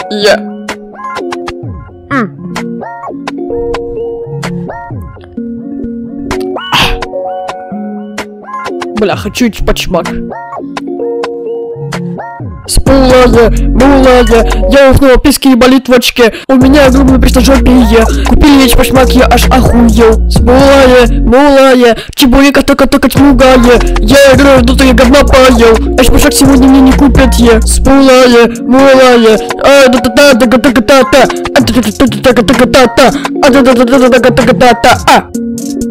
Бля, хочу идти под шмак. Спулая, мулая, я уснул писки и болит в очке. У меня огромное пристажопие. Купили эти пошмаки, я аж охуел. Спулая, мулая, чебурека только тьмугая. Я играю, тут я говна поел. Аж пошак сегодня мне не купят я. Спулая, мулая, а